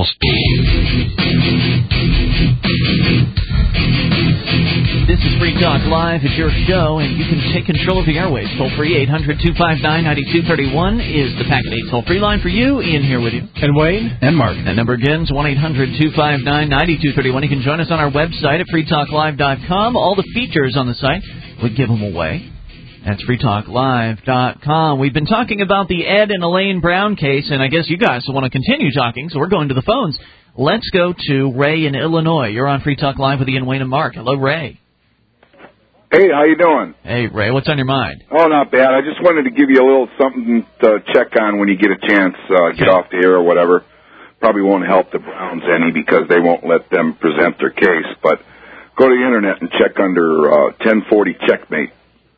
This is Free Talk Live. It's your show, and you can take control of the airwaves. Toll-free, 800-259-9231 is the Packet 8 toll-free line for you. Ian here with you. And Wayne. And Mark. That number again is 1-800-259-9231. You can join us on our website at freetalklive.com. All the features on the site, we give them away. That's freetalklive.com. We've been talking about the Ed and Elaine Brown case, and I guess you guys want to continue talking, so we're going to the phones. Let's go to Ray in Illinois. You're on Free Talk Live with Ian, Wayne, and Mark. Hello, Ray. Hey, how you doing? Hey, Ray, what's on your mind? Oh, not bad. I just wanted to give you a little something to check on when you get a chance, get off the air or whatever. Probably won't help the Browns any because they won't let them present their case, but go to the Internet and check under 1040 Checkmate.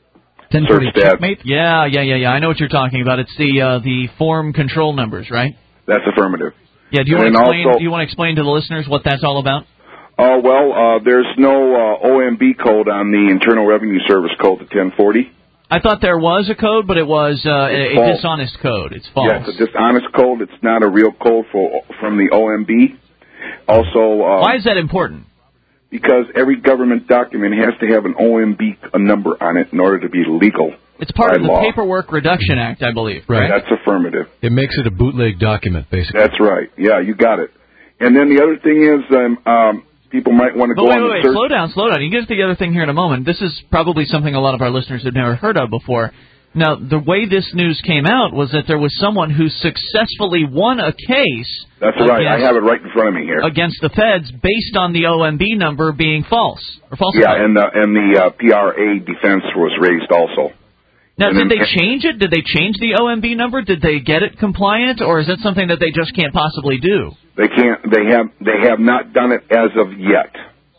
1040 Checkmate? Yeah. I know what you're talking about. It's the form control numbers, right? That's affirmative. Yeah, do you want to explain to the listeners what that's all about? Oh, well, there's no OMB code on the Internal Revenue Service code, the 1040. I thought there was a code, but it was a dishonest code. It's false. Yeah, it's a dishonest code. It's not a real code from the OMB. Also, why is that important? Because every government document has to have an OMB number on it in order to be legal. It's part of the Paperwork Reduction Act, I believe. Right. That's affirmative. It makes it a bootleg document, basically. That's right. Yeah, you got it. And then the other thing is, people might want to go on the search. Slow down. You get to the other thing here in a moment. This is probably something a lot of our listeners have never heard of before. Now, the way this news came out was that there was someone who successfully won a case. That's right. I have it right in front of me here. Against the feds based on the OMB number being false or falsified. Yeah, and the PRA defense was raised also. Now, did they change it? Did they change the OMB number? Did they get it compliant, or is that something that they just can't possibly do? They can't. They have not done it as of yet.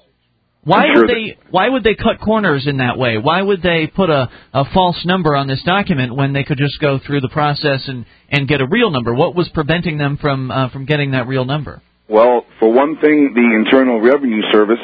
Why would they cut corners in that way? Why would they put a false number on this document when they could just go through the process and get a real number? What was preventing them from getting that real number? Well, for one thing, the Internal Revenue Service,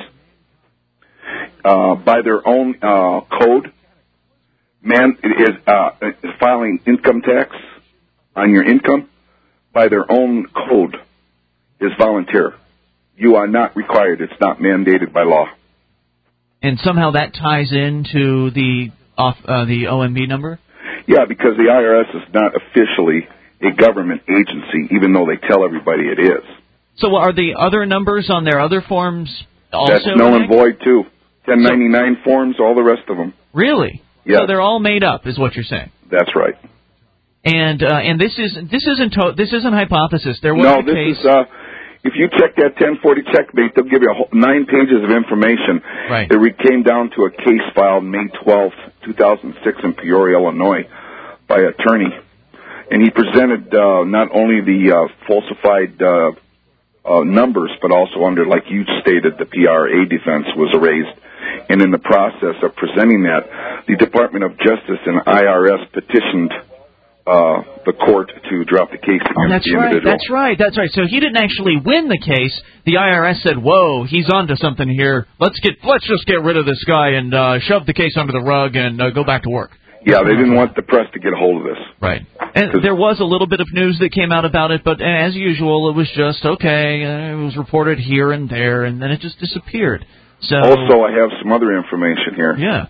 by their own code, is filing income tax on your income by their own code is volunteer. You are not required. It's not mandated by law. And somehow that ties into the OMB number? Yeah, because the IRS is not officially a government agency, even though they tell everybody it is. So are the other numbers on their other forms also? That's null and void, too. 1099 forms, all the rest of them. Really? Yeah. So they're all made up, is what you're saying? That's right. And this isn't hypothesis. There was a case. If you check that 1040 Checkmate, they'll give you 9 pages of information. Right. It came down to a case filed May 12th, 2006 in Peoria, Illinois, by an attorney. And he presented not only the falsified numbers, but also under, like you stated, the PRA defense was raised. And in the process of presenting that, the Department of Justice and IRS petitioned the court to drop the case against the individual. That's right. So he didn't actually win the case. The IRS said, "Whoa, he's onto something here. Let's just get rid of this guy and shove the case under the rug and go back to work." Yeah, they didn't want the press to get a hold of this. Right. And there was a little bit of news that came out about it, but as usual, it was just, it was reported here and there, and then it just disappeared. So also, I have some other information here. Yeah.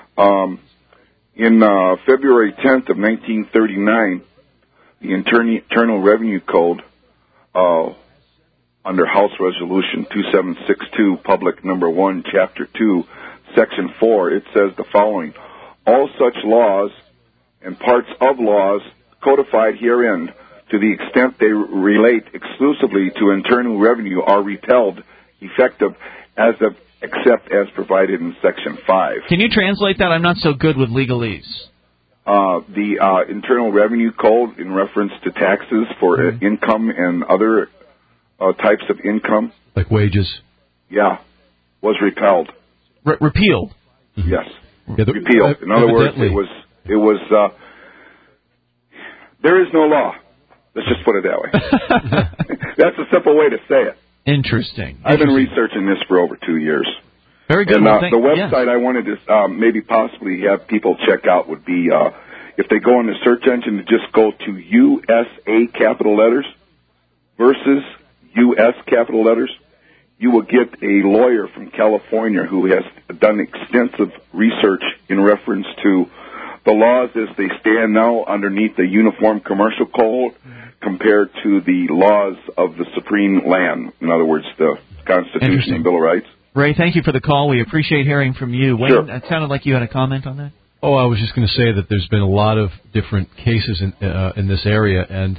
In February 10th of 1939, the Internal Revenue Code, under House Resolution 2762, Public Number 1, Chapter 2, Section 4, it says the following: all such laws and parts of laws codified herein, to the extent they relate exclusively to internal revenue, are repealed, effective as of except as provided in Section 5. Can you translate that? I'm not so good with legalese. The Internal Revenue Code, in reference to taxes for income and other types of income. Like wages. Yeah, was repelled. Repealed? Mm-hmm. Yes, repealed. In other words, it was there is no law. Let's just put it that way. That's a simple way to say it. Interesting. I've been researching this for over 2 years. Very good. And the website I wanted to maybe possibly have people check out would be, if they go in the search engine, to just go to USA capital letters versus U.S. capital letters, you will get a lawyer from California who has done extensive research in reference to the laws as they stand now underneath the Uniform Commercial Code compared to the laws of the Supreme Land, in other words, the Constitution and Bill of Rights. Ray, thank you for the call. We appreciate hearing from you. Wayne, sure. It sounded like you had a comment on that. Oh, I was just going to say that there's been a lot of different cases in this area, and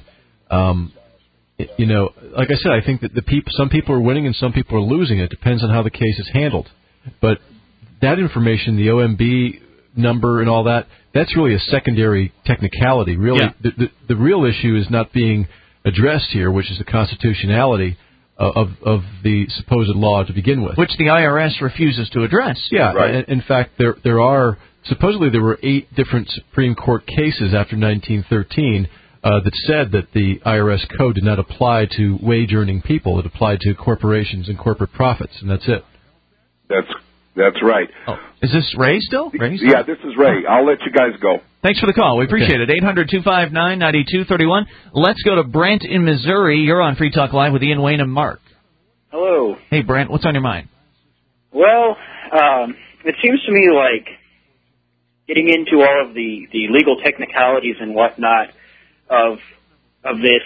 like I said, I think that some people are winning and some people are losing. It depends on how the case is handled. But that information, the OMB number and all that, that's really a secondary technicality. Really, the real issue is not being addressed here, which is the constitutionality of the supposed law to begin with, which the IRS refuses to address. Yeah, right. In fact, there are supposedly there were 8 different Supreme Court cases after 1913 that said that the IRS code did not apply to wage-earning people; it applied to corporations and corporate profits, and that's it. That's right. Oh. Is this Ray still? Yeah, this is Ray. I'll let you guys go. Thanks for the call. We appreciate it. 800-259-9231. Let's go to Brent in Missouri. You're on Free Talk Live with Ian, Wayne, and Mark. Hello. Hey, Brent. What's on your mind? Well, it seems to me like getting into all of the legal technicalities and whatnot of this,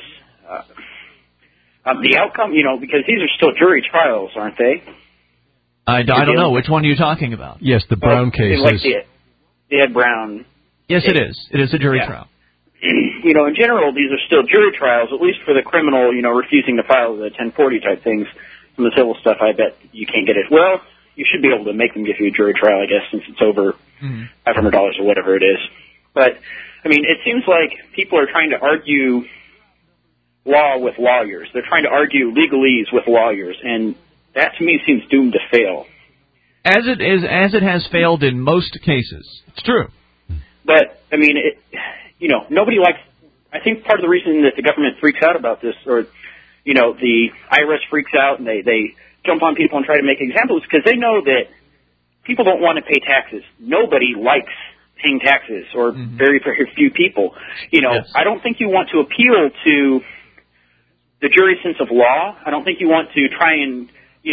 the outcome, because these are still jury trials, aren't they? I don't know. Which one are you talking about? Yes, the Brown case. Like the Ed Brown. Yes, it is. It is a jury trial. In general, these are still jury trials, at least for the criminal, refusing to file the 1040 type things. Some of the civil stuff, I bet you can't get it. Well, you should be able to make them give you a jury trial, I guess, since it's over $500 or whatever it is. But, it seems like people are trying to argue law with lawyers. They're trying to argue legalese with lawyers, and that to me seems doomed to fail. As it has failed in most cases. It's true. But, nobody likes... I think part of the reason that the government freaks out about this, or, the IRS freaks out and they jump on people and try to make examples, because they know that people don't want to pay taxes. Nobody likes paying taxes, or very, very few people. Yes. I don't think you want to appeal to the jury sense of law. I don't think you want to try and,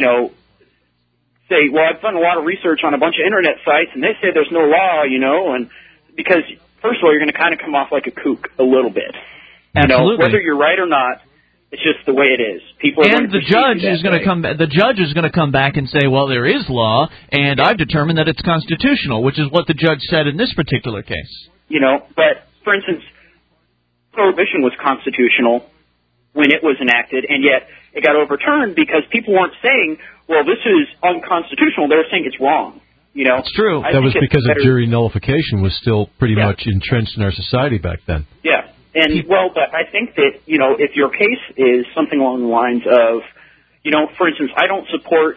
say, well, I've done a lot of research on a bunch of Internet sites, and they say there's no law, and because, first of all, you're going to kind of come off like a kook a little bit. Absolutely. Whether you're right or not, it's just the way it is. People are and the judge is going to come. The judge is going to come back and say, "Well, there is law, and I've determined that it's constitutional," which is what the judge said in this particular case. But for instance, prohibition was constitutional when it was enacted, and yet it got overturned because people weren't saying, "Well, this is unconstitutional." They were saying it's wrong. It's true. That was because of jury nullification was still pretty much entrenched in our society back then. Yeah. And, but I think that, if your case is something along the lines of, for instance, I don't support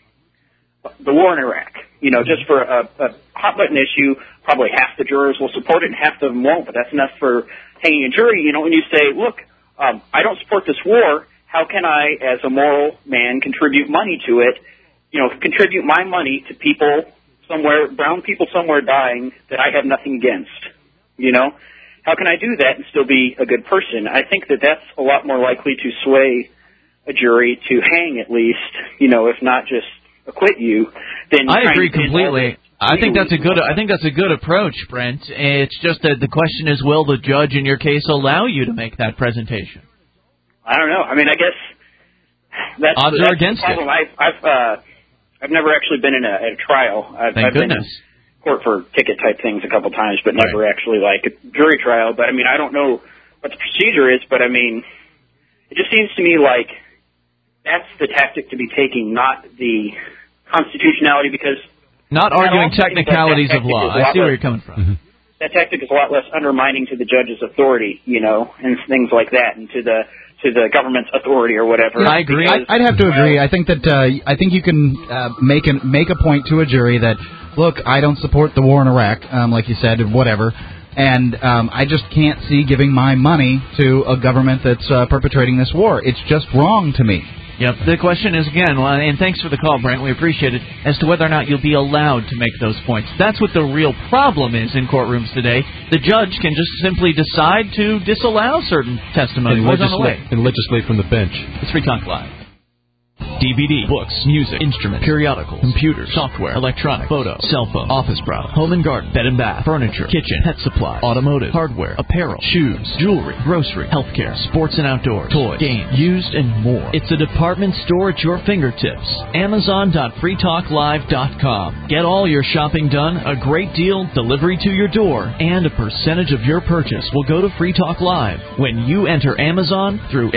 the war in Iraq, just for a hot-button issue, probably half the jurors will support it and half of them won't, but that's enough for hanging a jury, and you say, look, I don't support this war, how can I, as a moral man, contribute money to it, contribute my money to people somewhere, brown people somewhere dying that I have nothing against, How can I do that and still be a good person? I think that that's a lot more likely to sway a jury to hang at least, if not just acquit you. Than I agree completely. I think that's a good approach, Brent. It's just that the question is, will the judge in your case allow you to make that presentation? I don't know. I guess that's odds are against the problem. I've never actually been in a trial. Thank goodness. Court for ticket type things a couple times, but never actually like a jury trial. But I don't know what the procedure is, but it just seems to me like that's the tactic to be taking, not the constitutionality, because not arguing technicalities of law. I see where you're coming from. That tactic is a lot less undermining to the judge's authority, and things like that, and to the government's authority or whatever. I agree. I'd have to agree. I think you can make a point to a jury that, look, I don't support the war in Iraq, like you said, whatever, and I just can't see giving my money to a government that's perpetrating this war. It's just wrong to me. Yep. The question is, again, and thanks for the call, Brent, we appreciate it, as to whether or not you'll be allowed to make those points. That's what the real problem is in courtrooms today. The judge can just simply decide to disallow certain testimony. And legislate from the bench. It's Free Talk Live. DVD, books, music, instruments, periodicals, computers, software, electronic, photo, cell phone, office products, home and garden, bed and bath, furniture, kitchen, pet supply, automotive, hardware, apparel, shoes, jewelry, grocery, healthcare, sports and outdoors, toys, games, used, and more. It's a department store at your fingertips. Amazon.freetalklive.com. Get all your shopping done, a great deal, delivery to your door, and a percentage of your purchase will go to Free Talk Live when you enter Amazon through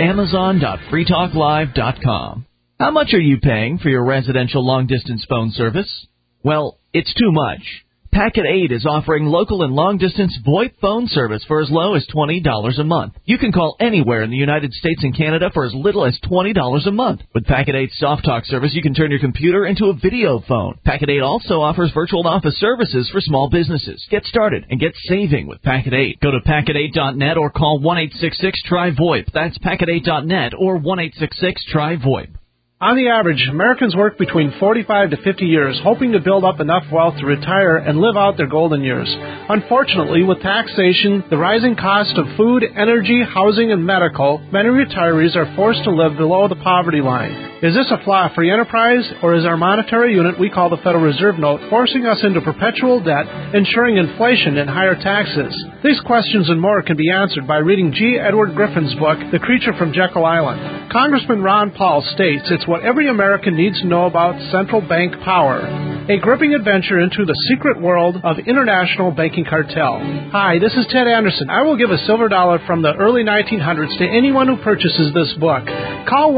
Amazon.freetalklive.com. How much are you paying for your residential long-distance phone service? Well, it's too much. Packet 8 is offering local and long-distance VoIP phone service for as low as $20 a month. You can call anywhere in the United States and Canada for as little as $20 a month. With Packet 8's Soft Talk service, you can turn your computer into a video phone. Packet 8 also offers virtual office services for small businesses. Get started and get saving with Packet 8. Go to packet8.net or call 1-866-TRY-VoIP. That's packet8.net or 1-866-TRY-VoIP. On the average, Americans work between 45 to 50 years, hoping to build up enough wealth to retire and live out their golden years. Unfortunately, with taxation, the rising cost of food, energy, housing, and medical, many retirees are forced to live below the poverty line. Is this a flaw free enterprise, or is our monetary unit we call the Federal Reserve Note forcing us into perpetual debt, ensuring inflation and higher taxes? These questions and more can be answered by reading G. Edward Griffin's book, The Creature from Jekyll Island. Congressman Ron Paul states it's what every American needs to know about central bank power. A gripping adventure into the secret world of international banking cartel. Hi, this is Ted Anderson. I will give a silver dollar from the early 1900s to anyone who purchases this book. Call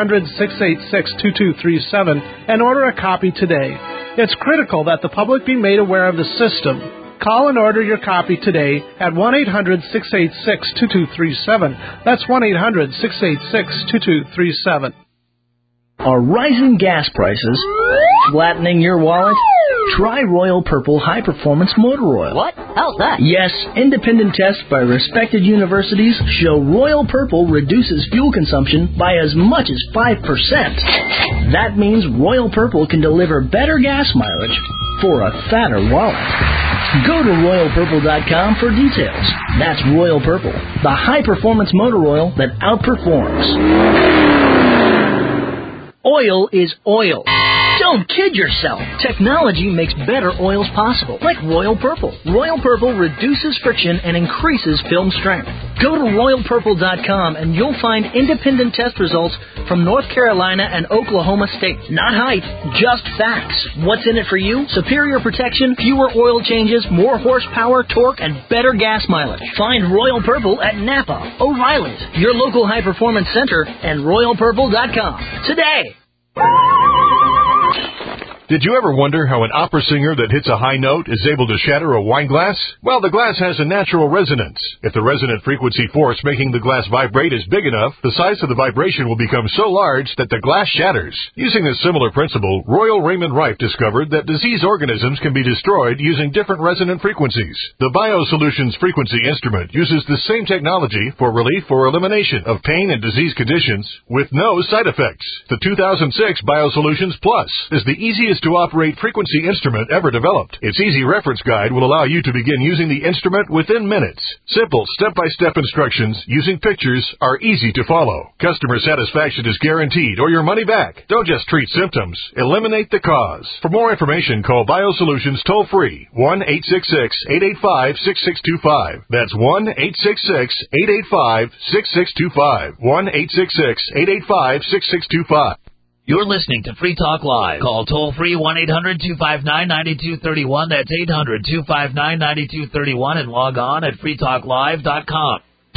1-800-686-2237 and order a copy today. It's critical that the public be made aware of the system. Call and order your copy today at 1-800-686-2237. That's 1-800-686-2237. Are rising gas prices flattening your wallet? Try Royal Purple High Performance Motor Oil. What? How's that? Yes, independent tests by respected universities show Royal Purple reduces fuel consumption by as much as 5%. That means Royal Purple can deliver better gas mileage for a fatter wallet. Go to RoyalPurple.com for details. That's Royal Purple, the high-performance motor oil that outperforms. Oil is oil. Don't kid yourself. Technology makes better oils possible, like Royal Purple. Royal Purple reduces friction and increases film strength. Go to RoyalPurple.com and you'll find independent test results from North Carolina and Oklahoma State. Not hype, just facts. What's in it for you? Superior protection, fewer oil changes, more horsepower, torque, and better gas mileage. Find Royal Purple at Napa, O'Reilly's, your local high-performance center, and RoyalPurple.com today. Did you ever wonder how an opera singer that hits a high note is able to shatter a wine glass? Well, the glass has a natural resonance. If the resonant frequency force making the glass vibrate is big enough, the size of the vibration will become so large that the glass shatters. Using this similar principle, Royal Raymond Rife discovered that disease organisms can be destroyed using different resonant frequencies. The BioSolutions frequency instrument uses the same technology for relief or elimination of pain and disease conditions with no side effects. The 2006 BioSolutions Plus is the easiest to operate frequency instrument ever developed. Its easy reference guide will allow you to begin using the instrument within minutes. Simple step-by-step instructions using pictures are easy to follow. Customer satisfaction is guaranteed or your money back. Don't just treat symptoms, eliminate the cause. For more information, call BioSolutions toll-free 1-866-885-6625. That's 1-866-885-6625. 1-866-885-6625. You're listening to Free Talk Live. Call toll-free 1-800-259-9231. That's 800-259-9231. And log on at freetalklive.com.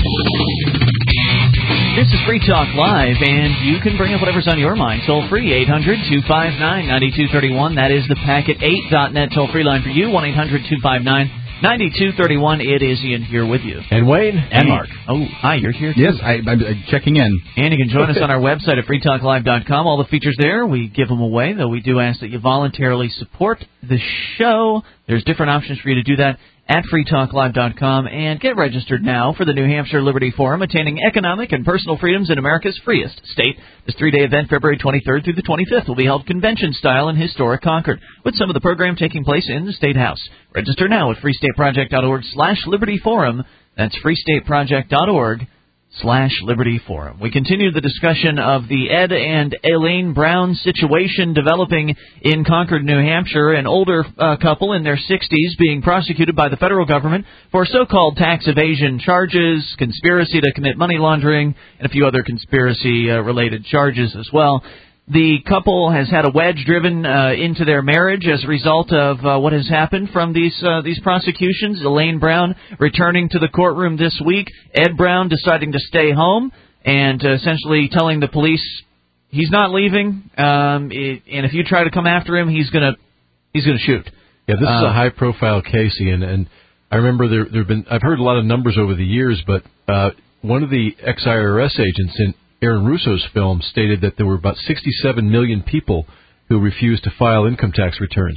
This is Free Talk Live, and you can bring up whatever's on your mind. Toll-free, 800-259-9231. That is the packet8.net toll-free line for you, 1-800-259-9231. It is Ian here with you. And Wayne. And Mark. Oh, hi, you're here too. Yes, I'm checking in. And you can join us on our website at freetalklive.com. All the features there, we give them away, though we do ask that you voluntarily support the show. There's different options for you to do that, at freetalklive.com, and get registered now for the New Hampshire Liberty Forum, attaining economic and personal freedoms in America's freest state. This 3-day event, February 23rd through the 25th, will be held convention-style in historic Concord, with some of the program taking place in the State House. Register now at freestateproject.org/Liberty Forum. That's freestateproject.org/Liberty Forum. We continue the discussion of the Ed and Elaine Brown situation developing in Concord, New Hampshire, an older couple in their 60s being prosecuted by the federal government for so-called tax evasion charges, conspiracy to commit money laundering, and a few other conspiracy-related charges as well. The couple has had a wedge driven into their marriage as a result of what has happened from these prosecutions. Elaine Brown returning to the courtroom this week. Ed Brown deciding to stay home and essentially telling the police he's not leaving. And if you try to come after him, he's gonna shoot. Yeah, this is a high-profile case, Ian, and I remember there've been. I've heard a lot of numbers over the years, but one of the ex-IRS agents in Aaron Russo's film stated that there were about 67 million people who refused to file income tax returns.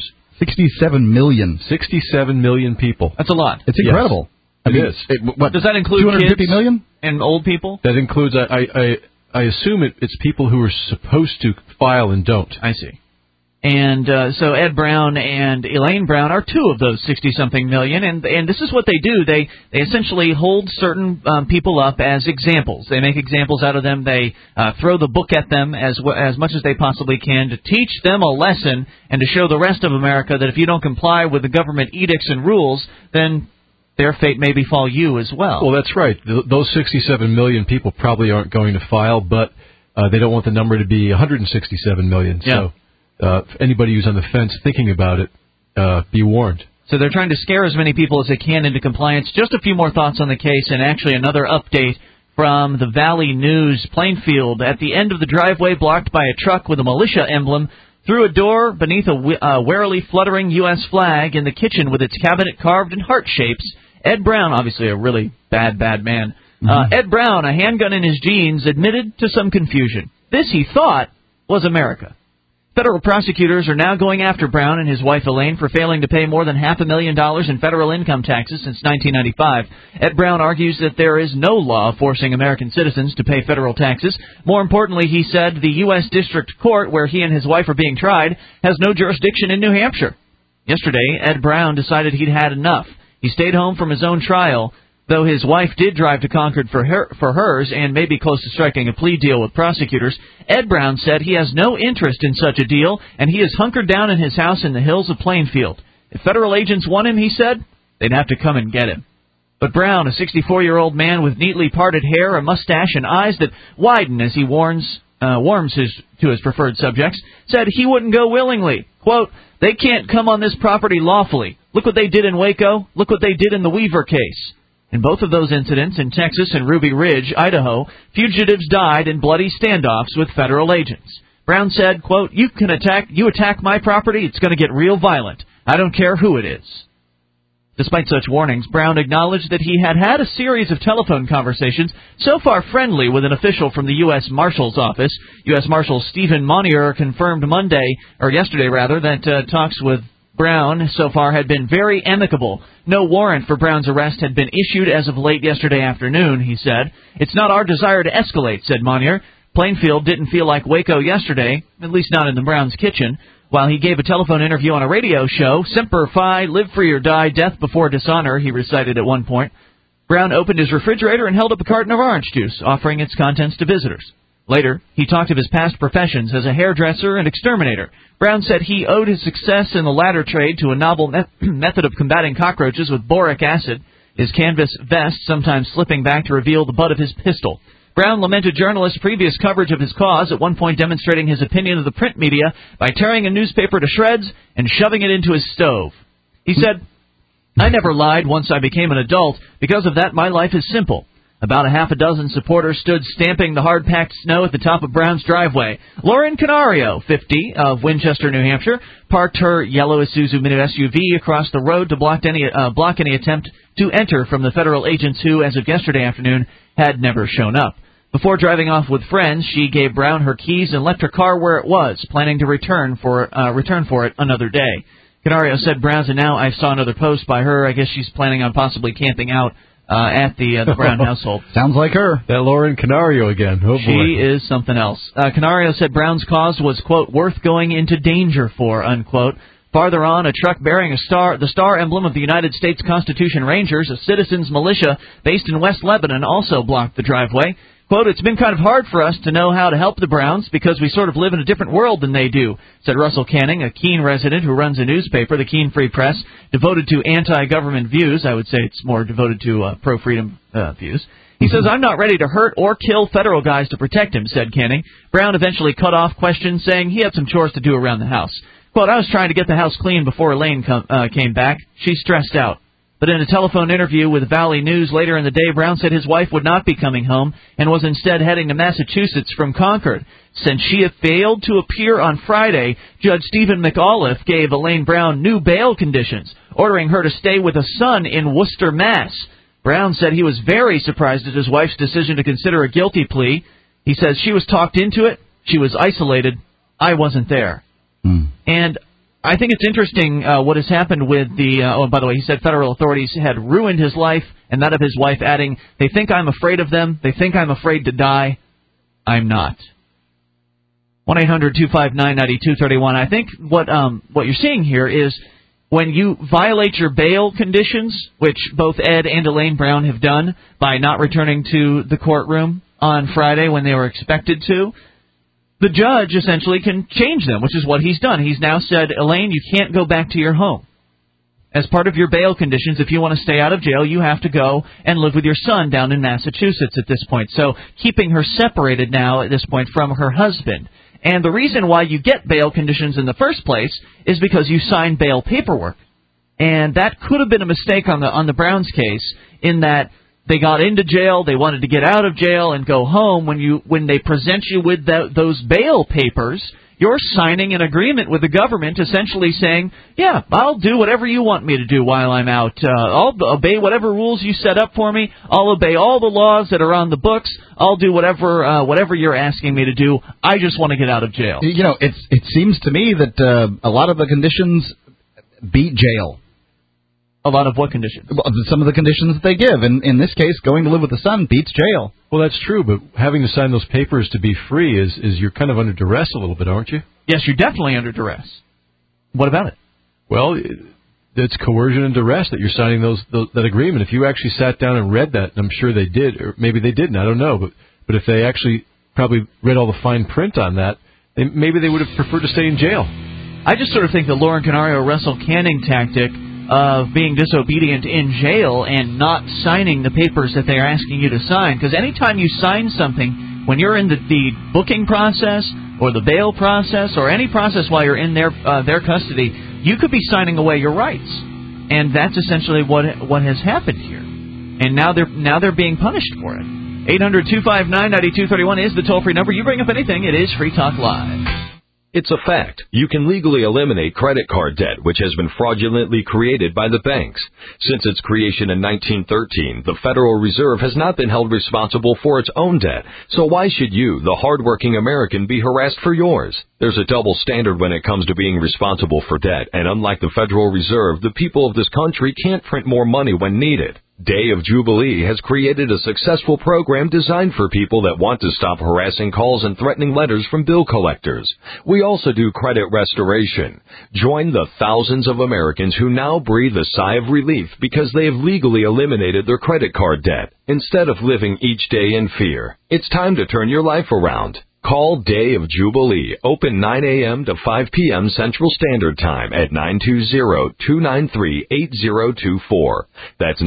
67 million. 67 million people. That's a lot. It's incredible. Yes, it is. What does that include? 250 kids million and old people? That includes. I assume it's people who are supposed to file and don't. I see. And so Ed Brown and Elaine Brown are two of those 60-something million, and this is what they do. They essentially hold certain people up as examples. They make examples out of them. They throw the book at them as much as they possibly can to teach them a lesson and to show the rest of America that if you don't comply with the government edicts and rules, then their fate may befall you as well. Well, that's right. Those 67 million people probably aren't going to file, but they don't want the number to be 167 million. Yeah. So anybody who's on the fence thinking about it, be warned. So they're trying to scare as many people as they can into compliance. Just a few more thoughts on the case, and actually another update from the Valley News. Plainfield, at the end of the driveway, blocked by a truck with a militia emblem, through a door beneath a warily fluttering U.S. flag, in the kitchen with its cabinet carved in heart shapes, Ed Brown, obviously a really bad man, Ed Brown, a handgun in his jeans, admitted to some confusion. This, he thought, was America. Federal prosecutors are now going after Brown and his wife Elaine for failing to pay more than $500,000 in federal income taxes since 1995. Ed Brown argues that there is no law forcing American citizens to pay federal taxes. More importantly, he said the U.S. District Court, where he and his wife are being tried, has no jurisdiction in New Hampshire. Yesterday, Ed Brown decided he'd had enough. He stayed home from his own trial, though his wife did drive to Concord for hers and may be close to striking a plea deal with prosecutors. Ed Brown said he has no interest in such a deal, and he is hunkered down in his house in the hills of Plainfield. If federal agents want him, he said, they'd have to come and get him. But Brown, a 64-year-old man with neatly parted hair, a mustache, and eyes that widen as he warms to his preferred subjects, said he wouldn't go willingly. Quote, they can't come on this property lawfully. Look what they did in Waco. Look what they did in the Weaver case. In both of those incidents, in Texas and Ruby Ridge, Idaho, fugitives died in bloody standoffs with federal agents. Brown said, quote, you attack my property, it's going to get real violent. I don't care who it is. Despite such warnings, Brown acknowledged that he had had a series of telephone conversations, so far friendly, with an official from the U.S. Marshal's Office. U.S. Marshal Stephen Monier confirmed yesterday, that talks with Brown so far had been very amicable. No warrant for Brown's arrest had been issued as of late yesterday afternoon, he said. It's not our desire to escalate, said Monier. Plainfield didn't feel like Waco yesterday, at least not in the Browns' kitchen. While he gave a telephone interview on a radio show, Semper Fi, live free or die, death before dishonor, he recited at one point. Brown opened his refrigerator and held up a carton of orange juice, offering its contents to visitors. Later, he talked of his past professions as a hairdresser and exterminator. Brown said he owed his success in the latter trade to a novel method of combating cockroaches with boric acid, his canvas vest sometimes slipping back to reveal the butt of his pistol. Brown lamented journalists' previous coverage of his cause, at one point demonstrating his opinion of the print media by tearing a newspaper to shreds and shoving it into his stove. He said, I never lied once I became an adult. Because of that, my life is simple. About a half a dozen supporters stood stamping the hard-packed snow at the top of Brown's driveway. Lauren Canario, 50, of Winchester, New Hampshire, parked her yellow Isuzu Mini SUV across the road to block any attempt to enter from the federal agents who, as of yesterday afternoon, had never shown up. Before driving off with friends, she gave Brown her keys and left her car where it was, planning to return for it another day. Canario said Brown's, and now I saw another post by her. I guess she's planning on possibly camping out at the Brown household. Sounds like her. That Lauren Canario again. Oh, boy. She is something else. Canario said Brown's cause was, quote, worth going into danger for, unquote. Farther on, a truck bearing the star emblem of the United States Constitution Rangers, a citizens militia based in West Lebanon, also blocked the driveway. Quote, it's been kind of hard for us to know how to help the Browns because we sort of live in a different world than they do, said Russell Canning, a Keene resident who runs a newspaper, the Keene Free Press, devoted to anti-government views. I would say it's more devoted to pro-freedom views. He says, I'm not ready to hurt or kill federal guys to protect him, said Canning. Brown eventually cut off questions, saying he had some chores to do around the house. Quote, I was trying to get the house clean before Elaine came back. She's stressed out. But in a telephone interview with Valley News later in the day, Brown said his wife would not be coming home and was instead heading to Massachusetts from Concord. Since she had failed to appear on Friday, Judge Stephen McAuliffe gave Elaine Brown new bail conditions, ordering her to stay with a son in Worcester, Mass. Brown said he was very surprised at his wife's decision to consider a guilty plea. He says she was talked into it, she was isolated, I wasn't there. And I think it's interesting what has happened with the, by the way, he said federal authorities had ruined his life, and that of his wife, adding, they think I'm afraid of them, they think I'm afraid to die. I'm not. 1-800-259-9231. I think what you're seeing here is when you violate your bail conditions, which both Ed and Elaine Brown have done by not returning to the courtroom on Friday when they were expected to, the judge essentially can change them, which is what he's done. He's now said, Elaine, you can't go back to your home. As part of your bail conditions, if you want to stay out of jail, you have to go and live with your son down in Massachusetts at this point. So keeping her separated now at this point from her husband. And the reason why you get bail conditions in the first place is because you signed bail paperwork. And that could have been a mistake on the Browns case in that they got into jail, they wanted to get out of jail and go home. When they present you with those bail papers, you're signing an agreement with the government essentially saying, yeah, I'll do whatever you want me to do while I'm out. I'll obey whatever rules you set up for me. I'll obey all the laws that are on the books. I'll do whatever you're asking me to do. I just want to get out of jail. You know, it seems to me that a lot of the conditions beat jail. A lot of what conditions? Some of the conditions that they give. And in this case, going to live with the son beats jail. Well, that's true, but having to sign those papers to be free is you're kind of under duress a little bit, aren't you? Yes, you're definitely under duress. What about it? Well, it's coercion and duress that you're signing that agreement. If you actually sat down and read that, and I'm sure they did, or maybe they didn't, I don't know, but if they actually probably read all the fine print on that, maybe they would have preferred to stay in jail. I just sort of think the Lauren Canario Russell Canning tactic of being disobedient in jail and not signing the papers that they're asking you to sign. Because anytime you sign something, when you're in the booking process or the bail process or any process while you're in their custody, you could be signing away your rights. And that's essentially what has happened here. And now they're being punished for it. 800-259-9231 is the toll-free number. You bring up anything, it is Free Talk Live. It's a fact. You can legally eliminate credit card debt, which has been fraudulently created by the banks. Since its creation in 1913, the Federal Reserve has not been held responsible for its own debt. So why should you, the hardworking American, be harassed for yours? There's a double standard when it comes to being responsible for debt, and unlike the Federal Reserve, the people of this country can't print more money when needed. Day of Jubilee has created a successful program designed for people that want to stop harassing calls and threatening letters from bill collectors. We also do credit restoration. Join the thousands of Americans who now breathe a sigh of relief because they have legally eliminated their credit card debt instead of living each day in fear. It's time to turn your life around. Call Day of Jubilee, open 9 a.m. to 5 p.m. Central Standard Time at 920-293-8024. That's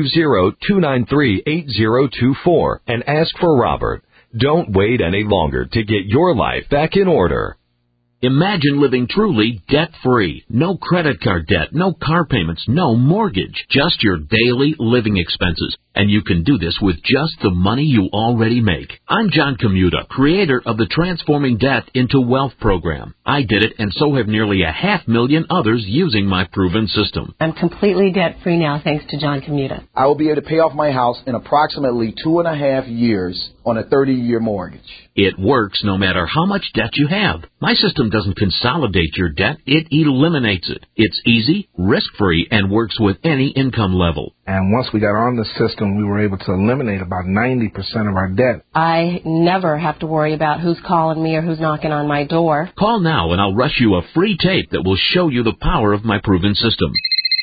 920-293-8024, and ask for Robert. Don't wait any longer to get your life back in order. Imagine living truly debt-free. No credit card debt, no car payments, no mortgage, just your daily living expenses. And you can do this with just the money you already make. I'm John Commuta, creator of the Transforming Debt into Wealth program. I did it, and so have nearly 500,000 others using my proven system. I'm completely debt-free now thanks to John Commuta. I will be able to pay off my house in approximately 2.5 years on a 30-year mortgage. It works no matter how much debt you have. My system doesn't consolidate your debt, it eliminates it. It's easy, risk-free, and works with any income level. And once we got on the system, we were able to eliminate about 90% of our debt. I never have to worry about who's calling me or who's knocking on my door. Call now and I'll rush you a free tape that will show you the power of my proven system.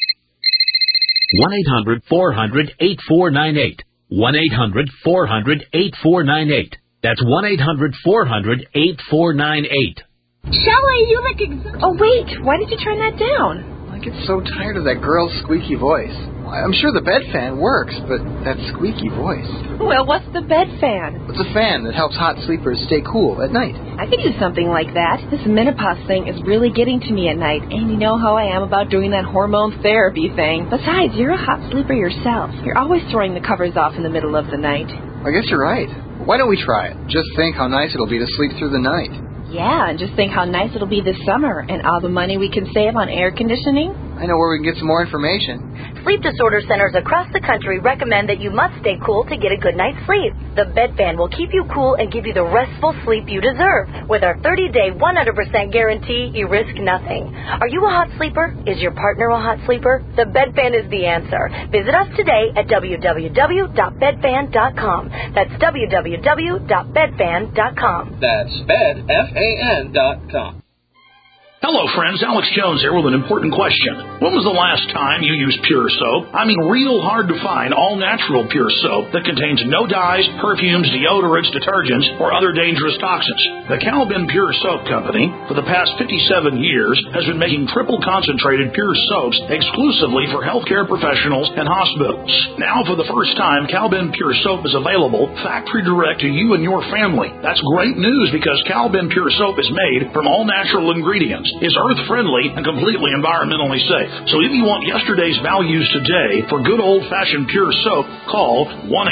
1-800-400-8498. 1-800-400-8498. That's 1-800-400-8498. Shelley, you look oh, wait. Why did you turn that down? I get so tired of that girl's squeaky voice. I'm sure the bed fan works, but that squeaky voice. Well, what's the bed fan? It's a fan that helps hot sleepers stay cool at night. I could use something like that. This menopause thing is really getting to me at night, and you know how I am about doing that hormone therapy thing. Besides, you're a hot sleeper yourself. You're always throwing the covers off in the middle of the night. I guess you're right. Why don't we try it? Just think how nice it'll be to sleep through the night. Yeah, and just think how nice it'll be this summer and all the money we can save on air conditioning. I know where we can get some more information. Sleep disorder centers across the country recommend that you must stay cool to get a good night's sleep. The bed fan will keep you cool and give you the restful sleep you deserve. With our 30-day 100% guarantee, you risk nothing. Are you a hot sleeper? Is your partner a hot sleeper? The bed fan is the answer. Visit us today at www.bedfan.com. That's www.bedfan.com. That's bedfan.com. Hello, friends. Alex Jones here with an important question. When was the last time you used Pure Soap? I mean, real hard to find all-natural Pure Soap that contains no dyes, perfumes, deodorants, detergents, or other dangerous toxins. The Calvin Pure Soap Company, for the past 57 years, has been making triple-concentrated Pure Soaps exclusively for healthcare professionals and hospitals. Now, for the first time, Calvin Pure Soap is available factory direct to you and your family. That's great news because Calvin Pure Soap is made from all-natural ingredients, is earth-friendly, and completely environmentally safe. So if you want yesterday's values today for good old-fashioned Pure Soap, call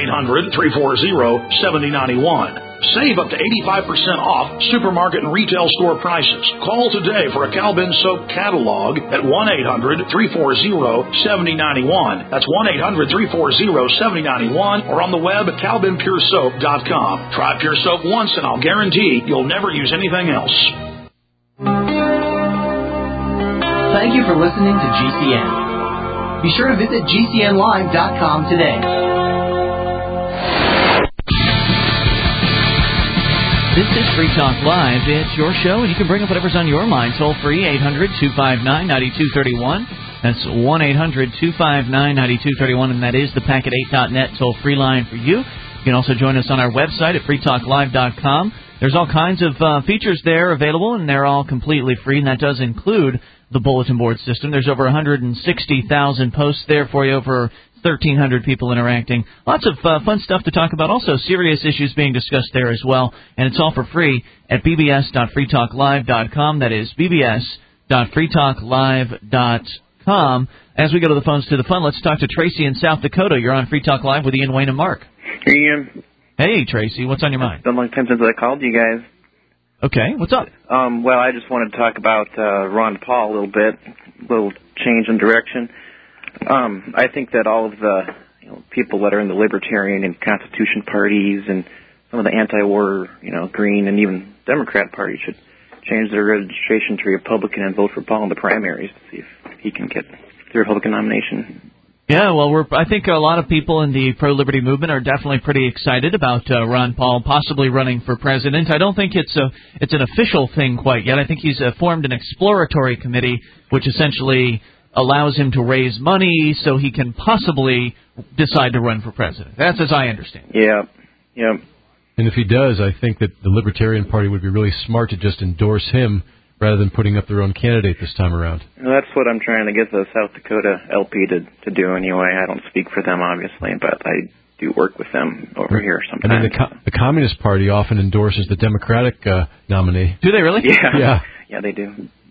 1-800-340-7091. Save up to 85% off supermarket and retail store prices. Call today for a Calvin Soap catalog at 1-800-340-7091. That's 1-800-340-7091 or on the web at calvinpuresoap.com. Try Pure Soap once and I'll guarantee you'll never use anything else. Thank you for listening to GCN. Be sure to visit GCNlive.com today. This is Free Talk Live. It's your show, and you can bring up whatever's on your mind. Toll free, 800-259-9231. That's 1-800-259-9231, and that is the Packet8.net toll-free line for you. You can also join us on our website at freetalklive.com. There's all kinds of features there available, and they're all completely free, and that does include the bulletin board system. There's over 160,000 posts there for you, over 1,300 people interacting. Lots of fun stuff to talk about. Also, serious issues being discussed there as well, and it's all for free at bbs.freetalklive.com. That is bbs.freetalklive.com. As we go to the phones to the fun, let's talk to Tracy in South Dakota. You're on Free Talk Live with Ian, Wayne, and Mark. Hey, Ian. Hey, Tracy. What's on your mind? It's been a long time since I called you guys. Okay, what's up? Well, I just wanted to talk about Ron Paul a little bit, a little change in direction. I think that all of the people that are in the Libertarian and Constitution parties and some of the anti-war, Green and even Democrat parties should change their registration to Republican and vote for Paul in the primaries to see if he can get the Republican nomination. Yeah, well, I think a lot of people in the pro-liberty movement are definitely pretty excited about Ron Paul possibly running for president. I don't think it's an official thing quite yet. I think he's formed an exploratory committee, which essentially allows him to raise money so he can possibly decide to run for president. That's as I understand. Yeah. And if he does, I think that the Libertarian Party would be really smart to just endorse him rather than putting up their own candidate this time around. And that's what I'm trying to get the South Dakota LP to do anyway. I don't speak for them, obviously, but I do work with them over here sometimes. I mean, the Communist Party often endorses the Democratic nominee. Do they really? Yeah. Yeah, they do.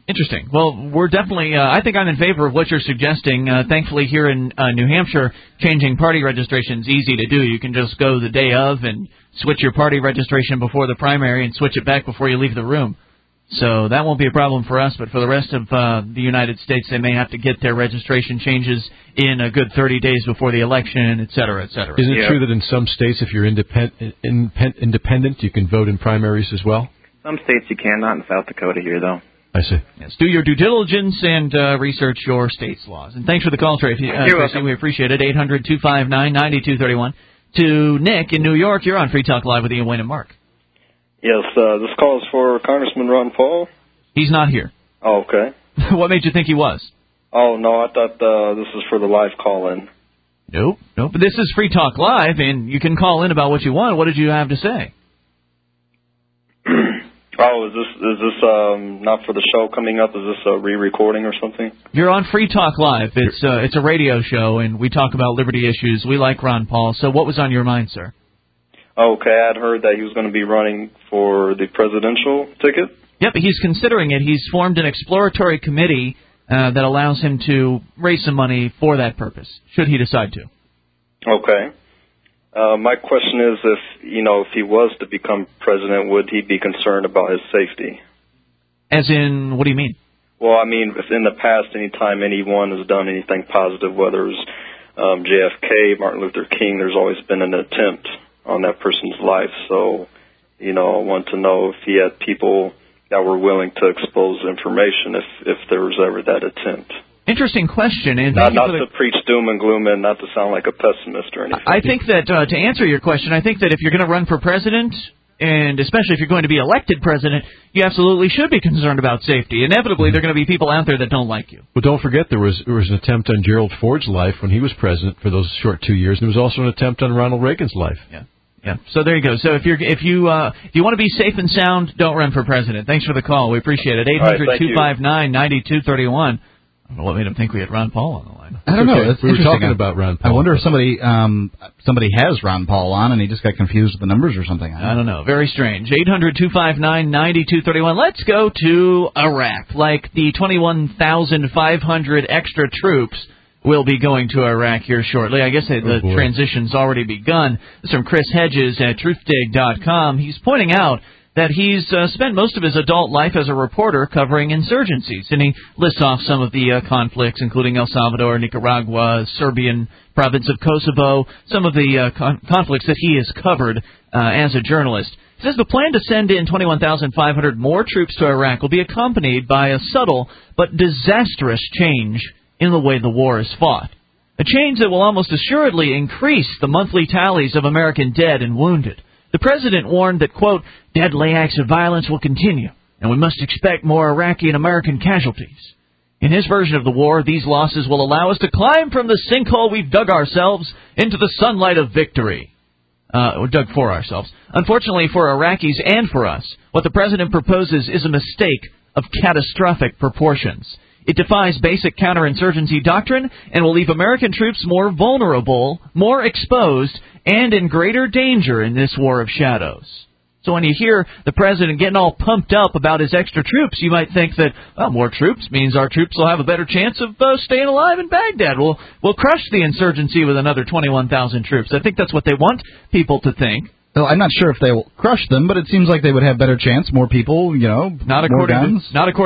Interesting. Well, we're definitely, I think I'm in favor of what you're suggesting. Thankfully, here in New Hampshire, changing party registration is easy to do. You can just go the day of and switch your party registration before the primary and switch it back before you leave the room. So that won't be a problem for us, but for the rest of the United States, they may have to get their registration changes in a good 30 days before the election, et cetera, et cetera. Isn't it true that in some states, if you're independent, you can vote in primaries as well? Some states you can, not in South Dakota here, though. I see. Yes, do your due diligence and research your state's laws. And thanks for the call, Tracy. We appreciate it. 800-259-9231. To Nick in New York, you're on Free Talk Live with Ian Wayne and Mark. Yes, this call is for Congressman Ron Paul. He's not here. Oh, okay. What made you think he was? Oh, no, I thought this was for the live call-in. Nope. But this is Free Talk Live, and you can call in about what you want. What did you have to say? Oh, is this not for the show coming up? Is this a re-recording or something? You're on Free Talk Live. It's a radio show, and we talk about liberty issues. We like Ron Paul. So what was on your mind, sir? Okay, I had heard that he was going to be running for the presidential ticket. Yep, he's considering it. He's formed an exploratory committee that allows him to raise some money for that purpose, should he decide to. Okay. My question is, if he was to become president, would he be concerned about his safety? As in, what do you mean? Well, I mean, if in the past, any time anyone has done anything positive, whether it was JFK, Martin Luther King, there's always been an attempt on that person's life. So, I want to know if he had people that were willing to expose information if there was ever that attempt. Interesting question. And not to preach doom and gloom and not to sound like a pessimist or anything. I think that, to answer your question, I think that if you're going to run for president, and especially if you're going to be elected president, you absolutely should be concerned about safety. Inevitably, there are going to be people out there that don't like you. Well, don't forget there was an attempt on Gerald Ford's life when he was president for those short 2 years, and there was also an attempt on Ronald Reagan's life. Yeah. So there you go. So if you want to be safe and sound, don't run for president. Thanks for the call. We appreciate it. 800-259-9231. I don't know what made him think we had Ron Paul on the line. I don't know. That's we were talking about Ron Paul. I wonder if somebody has Ron Paul on and he just got confused with the numbers or something. I don't know. Very strange. 800-259-9231. Let's go to Iraq. Like the 21,500 extra troops will be going to Iraq here shortly. I guess the transition's already begun. This is from Chris Hedges at truthdig.com. He's pointing out that he's spent most of his adult life as a reporter covering insurgencies. And he lists off some of the conflicts, including El Salvador, Nicaragua, Serbian province of Kosovo, some of the conflicts that he has covered as a journalist. He says the plan to send in 21,500 more troops to Iraq will be accompanied by a subtle but disastrous change in the way the war is fought. A change that will almost assuredly increase the monthly tallies of American dead and wounded. The president warned that, quote, deadly acts of violence will continue, and we must expect more Iraqi and American casualties. In his version of the war, these losses will allow us to climb from the sinkhole we've dug ourselves into the sunlight of victory. Dug for ourselves. Unfortunately for Iraqis and for us, what the president proposes is a mistake of catastrophic proportions. It defies basic counterinsurgency doctrine and will leave American troops more vulnerable, more exposed, and in greater danger in this war of shadows. So when you hear the president getting all pumped up about his extra troops, you might think that, well, more troops means our troops will have a better chance of staying alive in Baghdad. We'll crush the insurgency with another 21,000 troops. I think that's what they want people to think. Well, I'm not sure if they will crush them, but it seems like they would have better chance, more people, not according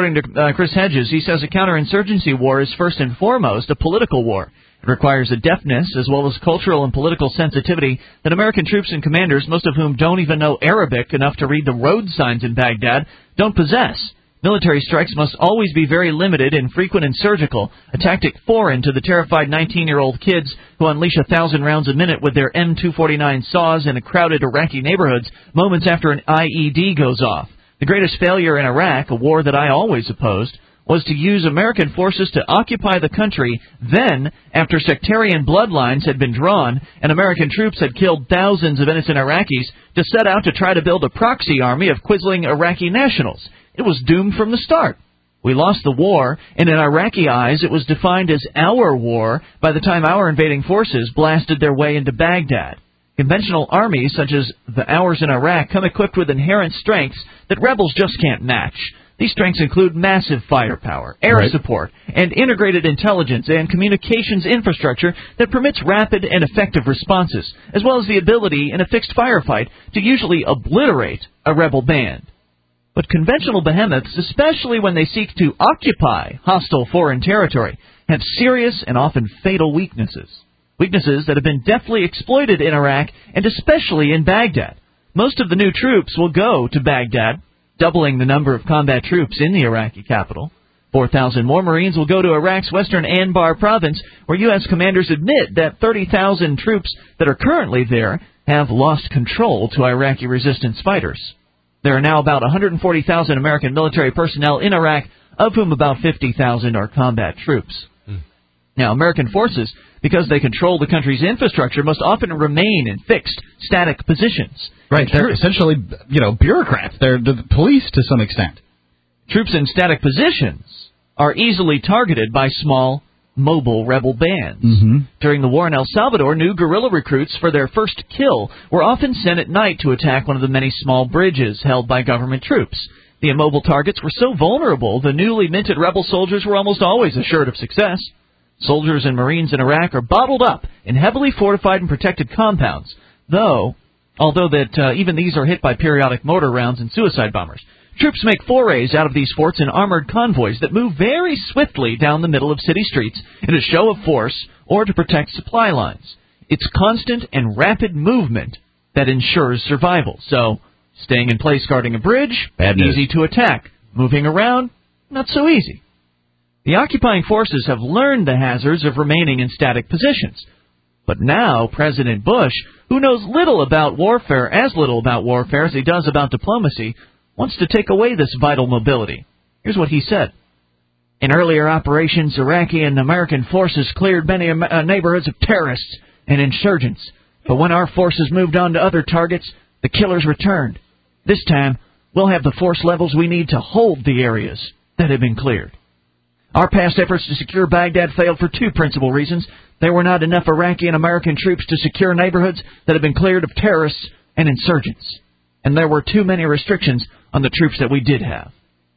to Chris Hedges. He says a counterinsurgency war is first and foremost a political war. It requires a deftness as well as cultural and political sensitivity that American troops and commanders, most of whom don't even know Arabic enough to read the road signs in Baghdad, don't possess. Military strikes must always be very limited, infrequent, and surgical, a tactic foreign to the terrified 19-year-old kids who unleash 1,000 rounds a minute with their M249 saws in crowded Iraqi neighborhoods moments after an IED goes off. The greatest failure in Iraq, a war that I always opposed, was to use American forces to occupy the country. Then, after sectarian bloodlines had been drawn and American troops had killed thousands of innocent Iraqis, to set out to try to build a proxy army of quisling Iraqi nationals. It was doomed from the start. We lost the war, and in Iraqi eyes it was defined as our war by the time our invading forces blasted their way into Baghdad. Conventional armies, such as ours in Iraq, come equipped with inherent strengths that rebels just can't match. These strengths include massive firepower, air support, and integrated intelligence and communications infrastructure that permits rapid and effective responses, as well as the ability in a fixed firefight to usually obliterate a rebel band. But conventional behemoths, especially when they seek to occupy hostile foreign territory, have serious and often fatal weaknesses. Weaknesses that have been deftly exploited in Iraq and especially in Baghdad. Most of the new troops will go to Baghdad, doubling the number of combat troops in the Iraqi capital. 4,000 more Marines will go to Iraq's western Anbar province, where U.S. commanders admit that 30,000 troops that are currently there have lost control to Iraqi resistance fighters. There are now about 140,000 American military personnel in Iraq, of whom about 50,000 are combat troops. Now, American forces, because they control the country's infrastructure, must often remain in fixed, static positions. Right, they're essentially, bureaucrats. They're the police to some extent. Troops in static positions are easily targeted by small, mobile rebel bands. During the war in El Salvador, new guerrilla recruits for their first kill were often sent at night to attack one of the many small bridges held by government troops. The immobile targets were so vulnerable, the newly minted rebel soldiers were almost always assured of success. Soldiers and Marines in Iraq are bottled up in heavily fortified and protected compounds, although even these are hit by periodic mortar rounds and suicide bombers. Troops make forays out of these forts in armored convoys that move very swiftly down the middle of city streets in a show of force or to protect supply lines. It's constant and rapid movement that ensures survival. So, staying in place guarding a bridge, easy to attack. Moving around, not so easy. The occupying forces have learned the hazards of remaining in static positions. But now President Bush, who knows as little about warfare as he does about diplomacy, wants to take away this vital mobility. Here's what he said. In earlier operations, Iraqi and American forces cleared many neighborhoods of terrorists and insurgents. But when our forces moved on to other targets, the killers returned. This time, we'll have the force levels we need to hold the areas that have been cleared. Our past efforts to secure Baghdad failed for two principal reasons. There were not enough Iraqi and American troops to secure neighborhoods that had been cleared of terrorists and insurgents. And there were too many restrictions on the troops that we did have.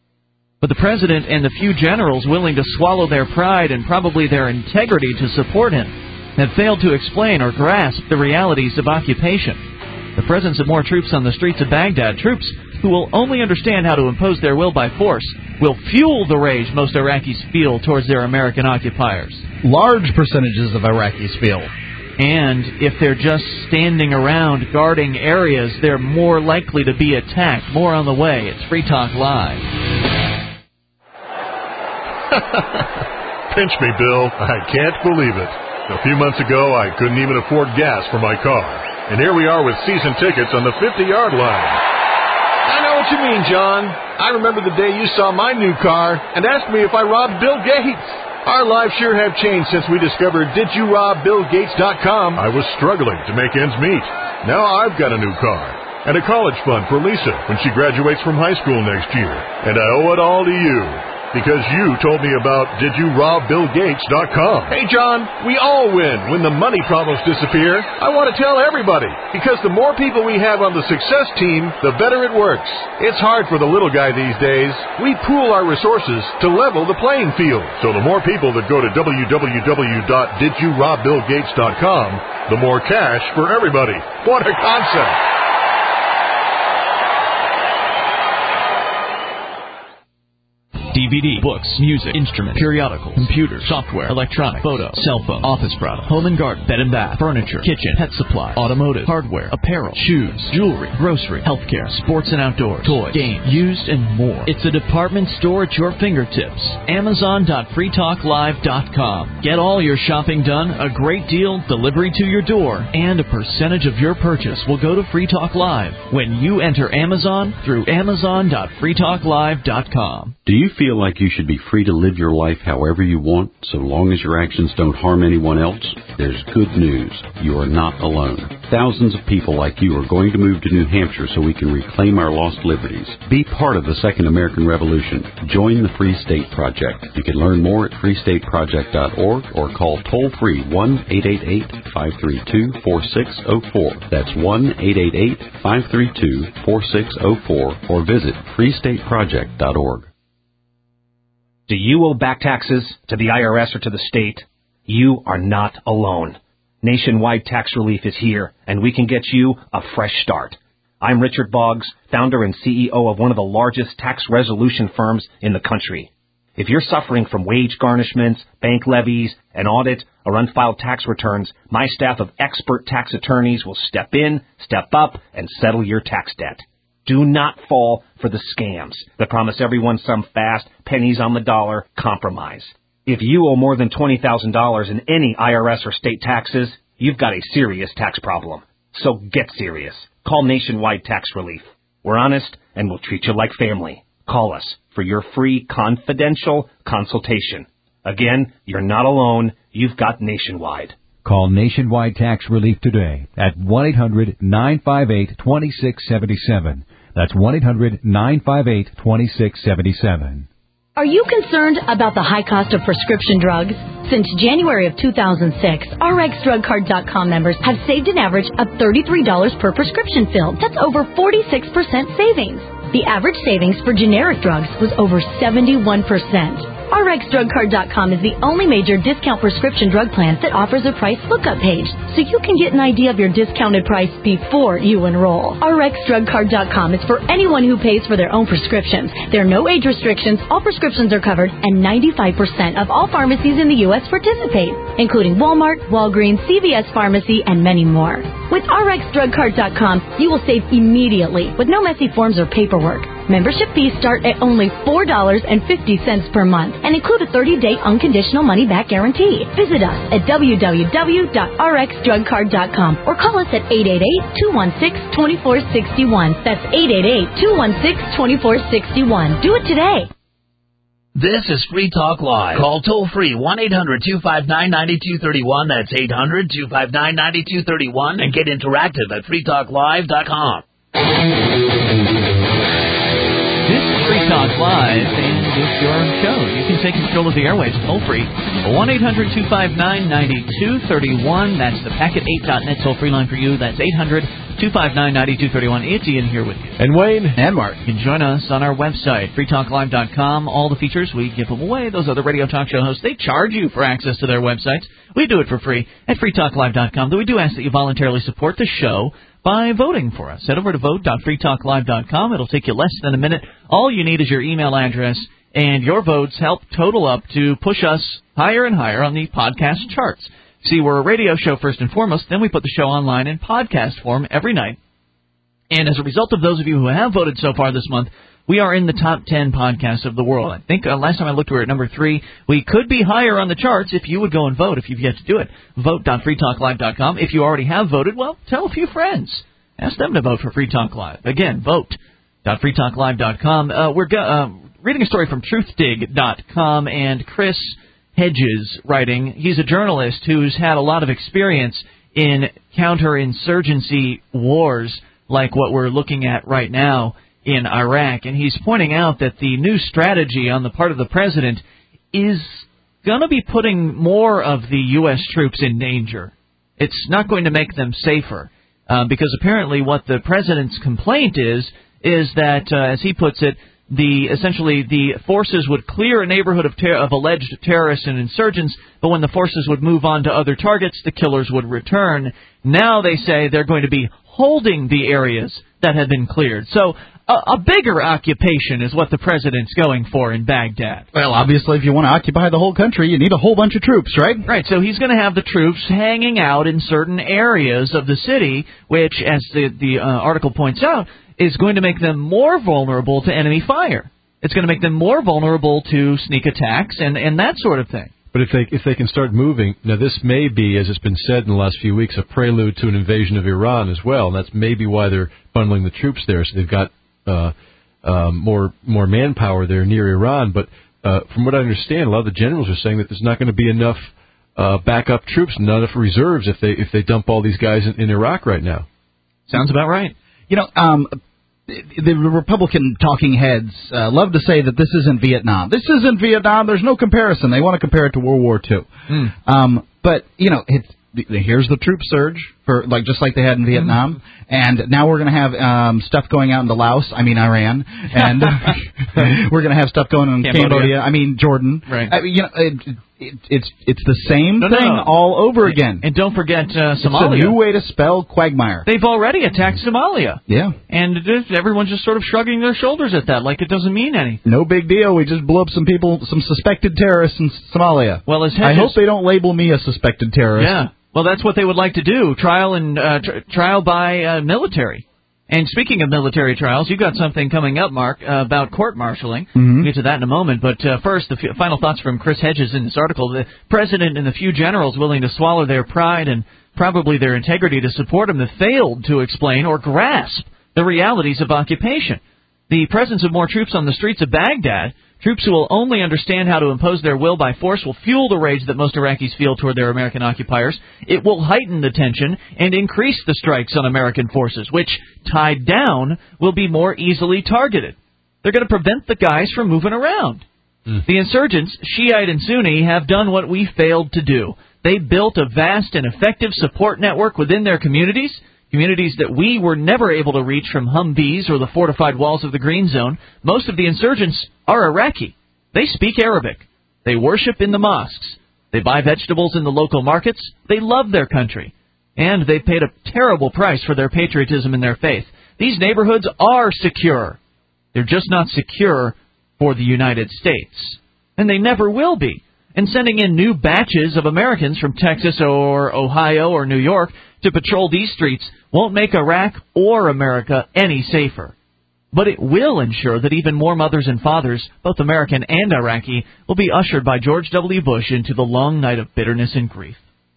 But the president and the few generals willing to swallow their pride and probably their integrity to support him have failed to explain or grasp the realities of occupation. The presence of more troops on the streets of Baghdad, troops who will only understand how to impose their will by force, will fuel the rage most Iraqis feel towards their American occupiers. Large percentages of Iraqis feel. And if they're just standing around guarding areas, they're more likely to be attacked. More on the way. It's Free Talk Live. Pinch me, Bill. I can't believe it. A few months ago, I couldn't even afford gas for my car. And here we are with season tickets on the 50-yard line. I know what you mean, John. I remember the day you saw my new car and asked me if I robbed Bill Gates. Our lives sure have changed since we discovered DidYouRobBillGates.com. I was struggling to make ends meet. Now I've got a new car and a college fund for Lisa when she graduates from high school next year. And I owe it all to you because you told me about DidYouRobBillGates.com. Hey, John, we all win when the money problems disappear. I want to tell everybody, because the more people we have on the success team, the better it works. It's hard for the little guy these days. We pool our resources to level the playing field. So the more people that go to www.DidYouRobBillGates.com, the more cash for everybody. What a concept! DVD, books, music, instruments, periodicals, computers, software, electronic, photo, cell phone, office product, home and garden, bed and bath, furniture, kitchen, pet supply, automotive, hardware, apparel, shoes, jewelry, grocery, healthcare, sports and outdoors, toys, games, used, and more. It's a department store at your fingertips. Amazon.freetalklive.com. Get all your shopping done, a great deal, delivery to your door, and a percentage of your purchase will go to Free Talk Live when you enter Amazon through Amazon.freetalklive.com. Do you feel like you should be free to live your life however you want, so long as your actions don't harm anyone else? There's good news. You are not alone. Thousands of people like you are going to move to New Hampshire so we can reclaim our lost liberties. Be part of the Second American Revolution. Join the Free State Project. You can learn more at freestateproject.org or call toll-free 1-888-532-4604. That's 1-888-532-4604 or visit freestateproject.org. Do you owe back taxes to the IRS or to the state? You are not alone. Nationwide Tax Relief is here, and we can get you a fresh start. I'm Richard Boggs, founder and CEO of one of the largest tax resolution firms in the country. If you're suffering from wage garnishments, bank levies, an audit, or unfiled tax returns, my staff of expert tax attorneys will step in, step up, and settle your tax debt. Do not fall for the scams that promise everyone some fast, pennies on the dollar compromise. If you owe more than $20,000 in any IRS or state taxes, you've got a serious tax problem. So get serious. Call Nationwide Tax Relief. We're honest, and we'll treat you like family. Call us for your free confidential consultation. Again, you're not alone. You've got Nationwide. Call Nationwide Tax Relief today at 1-800-958-2677. That's 1-800-958-2677. Are you concerned about the high cost of prescription drugs? Since January of 2006, RxDrugCard.com members have saved an average of $33 per prescription filled. That's over 46% savings. The average savings for generic drugs was over 71%. RxDrugCard.com is the only major discount prescription drug plan that offers a price lookup page, so you can get an idea of your discounted price before you enroll. RxDrugCard.com is for anyone who pays for their own prescriptions. There are no age restrictions, all prescriptions are covered, and 95% of all pharmacies in the U.S. participate, including Walmart, Walgreens, CVS Pharmacy, and many more. With RxDrugCard.com, you will save immediately with no messy forms or paperwork. Membership fees start at only $4.50 per month and include a 30-day unconditional money-back guarantee. Visit us at www.rxdrugcard.com or call us at 888-216-2461. That's 888-216-2461. Do it today. This is Free Talk Live. Call toll-free 1-800-259-9231. That's 800-259-9231. And get interactive at freetalklive.com. This is Free Talk Live, and it's your show. You can take control of the airwaves toll-free. 1-800-259-9231. That's the Packet8.net toll-free line for you. That's 800-259-9231. It's Ian here with you. And Wayne. And Mark. You can join us on our website, freetalklive.com. All the features, we give them away. Those other radio talk show hosts, they charge you for access to their websites. We do it for free at freetalklive.com, though we do ask that you voluntarily support the show by voting for us. Head over to vote.freetalklive.com. It'll take you less than a minute. All you need is your email address, and your votes help total up to push us higher and higher on the podcast charts. See, we're a radio show first and foremost, then we put the show online in podcast form every night. And as a result of those of you who have voted so far this month, we are in the top 10 podcasts of the world. I think last time I looked, we were at number 3. We could be higher on the charts if you would go and vote, if you've yet to do it. Vote.freetalklive.com. If you already have voted, well, tell a few friends. Ask them to vote for Free Talk Live. Again, vote.freetalklive.com. We're reading a story from truthdig.com, and Chris Hedges writing. He's a journalist who's had a lot of experience in counterinsurgency wars like what we're looking at right now in Iraq, and he's pointing out that the new strategy on the part of the president is going to be putting more of the U.S. troops in danger. It's not going to make them safer, because apparently what the president's complaint is that, as he puts it, essentially the forces would clear a neighborhood of alleged terrorists and insurgents, but when the forces would move on to other targets, the killers would return. Now they say they're going to be holding the areas that have been cleared. So a bigger occupation is what the president's going for in Baghdad. Well, obviously, if you want to occupy the whole country, you need a whole bunch of troops, right? Right, so he's going to have the troops hanging out in certain areas of the city, which, as the article points out, is going to make them more vulnerable to enemy fire. It's going to make them more vulnerable to sneak attacks and that sort of thing. But if they can start moving, now this may be, as it's been said in the last few weeks, a prelude to an invasion of Iran as well, and that's maybe why they're bundling the troops there, so they've got more manpower there near Iran. But from what I understand, a lot of the generals are saying that there's not going to be enough backup troops, not enough reserves if they dump all these guys in Iraq right now. Sounds about right. You know, the Republican talking heads love to say that this isn't Vietnam. This isn't Vietnam. There's no comparison. They want to compare it to World War II. But, you know, here's the troop surge. for just like they had in Vietnam, and now we're going to have stuff going out into Iran, and we're going to have stuff going on in Cambodia. Jordan. Right. It's the same thing all over again. And don't forget Somalia. It's a new way to spell quagmire. They've already attacked Somalia. Yeah. And everyone's just sort of shrugging their shoulders at that, like it doesn't mean anything. No big deal. We just blew up some suspected terrorists in Somalia. Well, as I hope they don't label me a suspected terrorist. Yeah. Well, that's what they would like to do. Trial by military. And speaking of military trials, you've got something coming up, Mark, about court-martialing. We'll get to that in a moment. But first, the final thoughts from Chris Hedges in this article. The president and the few generals willing to swallow their pride and probably their integrity to support him have failed to explain or grasp the realities of occupation. The presence of more troops on the streets of Baghdad, troops who will only understand how to impose their will by force, will fuel the rage that most Iraqis feel toward their American occupiers. It will heighten the tension and increase the strikes on American forces, which, tied down, will be more easily targeted. They're going to prevent the guys from moving around. The insurgents, Shiite and Sunni, have done what we failed to do. They built a vast and effective support network within their communities that we were never able to reach from Humvees or the fortified walls of the Green Zone. Most of the insurgents are Iraqi. They speak Arabic. They worship in the mosques. They buy vegetables in the local markets. They love their country. And they paid a terrible price for their patriotism and their faith. These neighborhoods are secure. They're just not secure for the United States. And they never will be. And sending in new batches of Americans from Texas or Ohio or New York to patrol these streets won't make Iraq or America any safer. But it will ensure that even more mothers and fathers, both American and Iraqi, will be ushered by George W. Bush into the long night of bitterness and grief.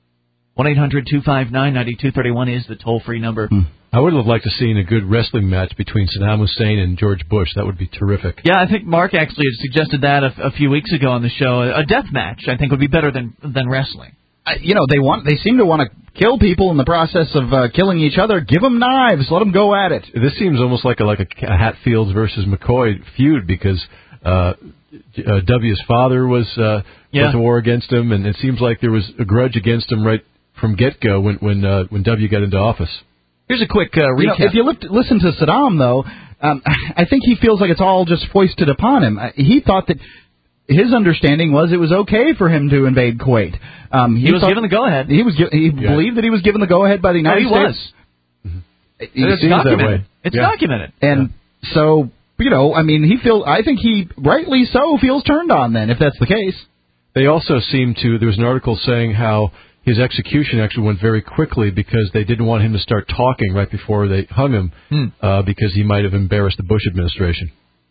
1-800-259-9231 is the toll-free number. I would have liked to see a good wrestling match between Saddam Hussein and George Bush. That would be terrific. Yeah, I think Mark actually had suggested that a few weeks ago on the show. A death match, I think, would be better than wrestling. They seem to want to kill people in the process of killing each other. Give them knives. Let them go at it. This seems almost like a Hatfields versus McCoy feud because W's father was at war against him, and it seems like there was a grudge against him right from get-go when W got into office. Here's a quick recap. If you listen to Saddam, though, I think he feels like it's all just foisted upon him. He thought that his understanding was it was okay for him to invade Kuwait. He was given the go-ahead. He believed that he was given the go-ahead by the United States. It's documented. It's documented. And so, I think he rightly so feels turned on then, if that's the case. They also there was an article saying how his execution actually went very quickly because they didn't want him to start talking right before they hung him because he might have embarrassed the Bush administration.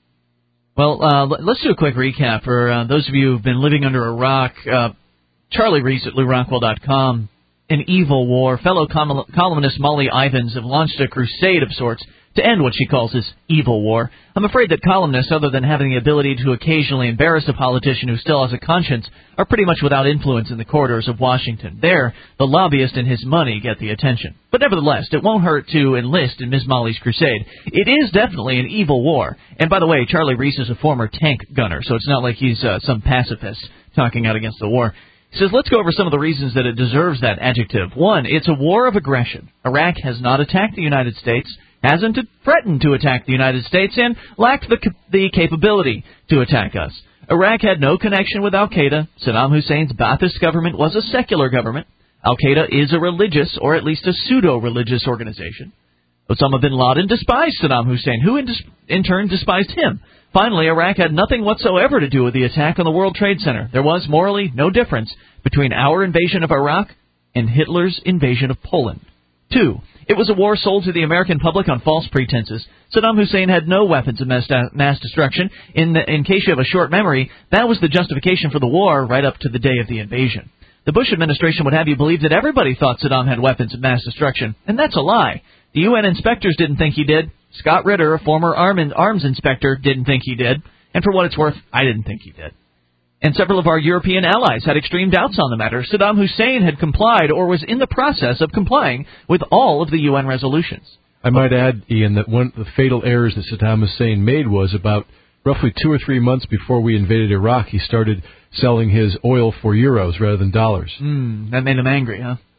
Well, let's do a quick recap for those of you who've been living under a rock. Charlie Reese at LouRockwell.com. An evil war. Fellow columnist Molly Ivins have launched a crusade of sorts to end what she calls this evil war. I'm afraid that columnists, other than having the ability to occasionally embarrass a politician who still has a conscience, are pretty much without influence in the corridors of Washington. There, the lobbyist and his money get the attention. But nevertheless, it won't hurt to enlist in Ms. Molly's crusade. It is definitely an evil war. And by the way, Charlie Reese is a former tank gunner, so it's not like he's some pacifist talking out against the war. He says, let's go over some of the reasons that it deserves that adjective. One, it's a war of aggression. Iraq has not attacked the United States, hasn't threatened to attack the United States, and lacked the capability to attack us. Iraq had no connection with al-Qaeda. Saddam Hussein's Ba'athist government was a secular government. Al-Qaeda is a religious, or at least a pseudo-religious organization. Osama bin Laden despised Saddam Hussein, who in turn despised him. Finally, Iraq had nothing whatsoever to do with the attack on the World Trade Center. There was, morally, no difference between our invasion of Iraq and Hitler's invasion of Poland. 2. It was a war sold to the American public on false pretenses. Saddam Hussein had no weapons of mass destruction. In case you have a short memory, that was the justification for the war right up to the day of the invasion. The Bush administration would have you believe that everybody thought Saddam had weapons of mass destruction, and that's a lie. The UN inspectors didn't think he did. Scott Ritter, a former arms inspector, didn't think he did. And for what it's worth, I didn't think he did. And several of our European allies had extreme doubts on the matter. Saddam Hussein had complied or was in the process of complying with all of the UN resolutions. I might add, Ian, that one of the fatal errors that Saddam Hussein made was about roughly 2 or 3 months before we invaded Iraq, he started selling his oil for euros rather than dollars. That made him angry, huh?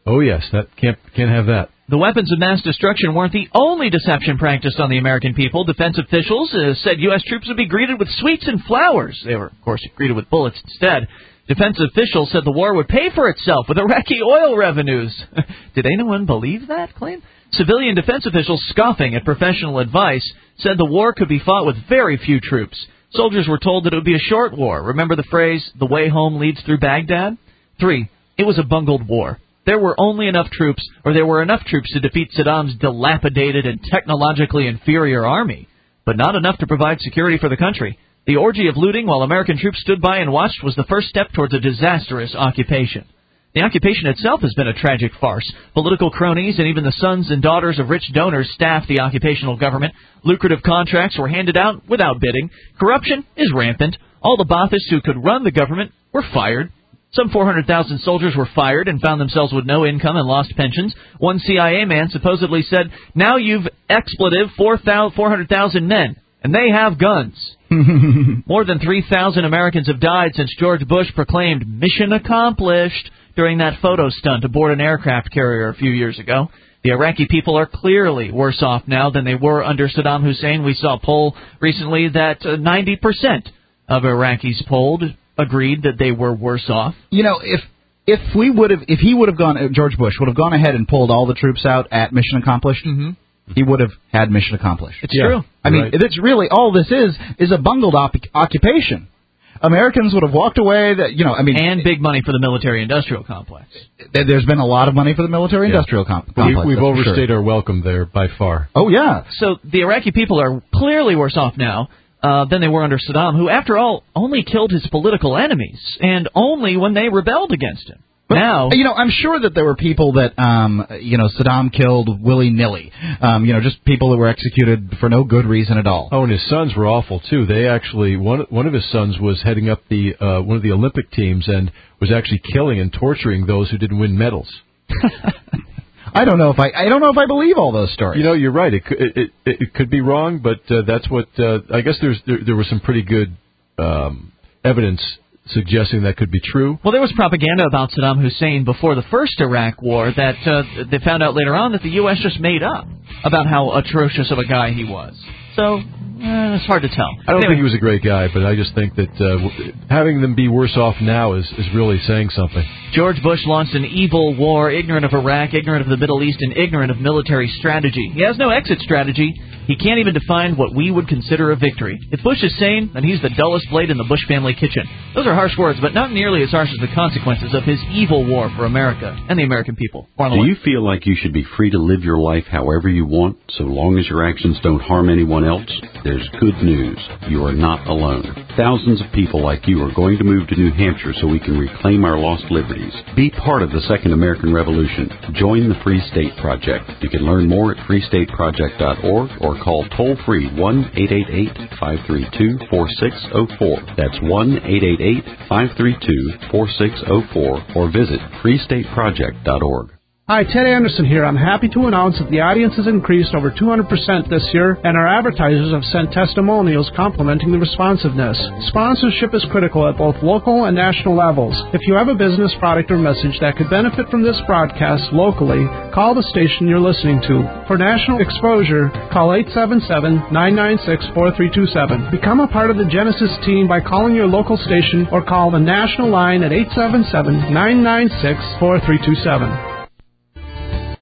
Oh, yes, that can't have that. The weapons of mass destruction weren't the only deception practiced on the American people. Defense officials said U.S. troops would be greeted with sweets and flowers. They were, of course, greeted with bullets instead. Defense officials said the war would pay for itself with Iraqi oil revenues. Did anyone believe that claim? Civilian defense officials, scoffing at professional advice, said the war could be fought with very few troops. Soldiers were told that it would be a short war. Remember the phrase, the way home leads through Baghdad? 3. It was a bungled war. There were only enough troops, or there were enough troops to defeat Saddam's dilapidated and technologically inferior army, but not enough to provide security for the country. The orgy of looting while American troops stood by and watched was the first step towards a disastrous occupation. The occupation itself has been a tragic farce. Political cronies and even the sons and daughters of rich donors staffed the occupational government. Lucrative contracts were handed out without bidding. Corruption is rampant. All the Baathists who could run the government were fired. Some 400,000 soldiers were fired and found themselves with no income and lost pensions. One CIA man supposedly said, now you've expletive 400,000 men, and they have guns. More than 3,000 Americans have died since George Bush proclaimed mission accomplished during that photo stunt aboard an aircraft carrier a few years ago. The Iraqi people are clearly worse off now than they were under Saddam Hussein. We saw a poll recently that 90% of Iraqis polled agreed that they were worse off. You know, if he would have gone, George Bush would have gone ahead and pulled all the troops out at mission accomplished, he would have had mission accomplished. It's true. I mean, it's really all this is a bungled occupation. Americans would have walked away. And big money for the military-industrial complex. There's been a lot of money for the military-industrial complex. We've overstayed our welcome there by far. Oh, yeah. So the Iraqi people are clearly worse off now than they were under Saddam, who, after all, only killed his political enemies, and only when they rebelled against him. But, now, I'm sure that there were people that, Saddam killed willy-nilly. Just people that were executed for no good reason at all. Oh, and his sons were awful, too. They actually, one of his sons was heading up one of the Olympic teams and was actually killing and torturing those who didn't win medals. I don't know if I believe all those stories. You're right. It could be wrong, but that's what I guess. There was some pretty good evidence suggesting that could be true. Well, there was propaganda about Saddam Hussein before the first Iraq war that they found out later on that the U.S. just made up about how atrocious of a guy he was. So it's hard to tell. I don't think he was a great guy, but I just think that having them be worse off now is really saying something. George Bush launched an evil war, ignorant of Iraq, ignorant of the Middle East, and ignorant of military strategy. He has no exit strategy. He can't even define what we would consider a victory. If Bush is sane, then he's the dullest blade in the Bush family kitchen. Those are harsh words, but not nearly as harsh as the consequences of his evil war for America and the American people. Do you feel like you should be free to live your life however you want, so long as your actions don't harm anyone else? There's good news. You are not alone. Thousands of people like you are going to move to New Hampshire so we can reclaim our lost liberties. Be part of the Second American Revolution. Join the Free State Project. You can learn more at freestateproject.org or call toll-free 1-888-532-4604. That's 1-888-532-4604 or visit freestateproject.org. Hi, Ted Anderson here. I'm happy to announce that the audience has increased over 200% this year, and our advertisers have sent testimonials complimenting the responsiveness. Sponsorship is critical at both local and national levels. If you have a business, product, or message that could benefit from this broadcast locally, call the station you're listening to. For national exposure, call 877-996-4327. Become a part of the Genesis team by calling your local station or call the national line at 877-996-4327.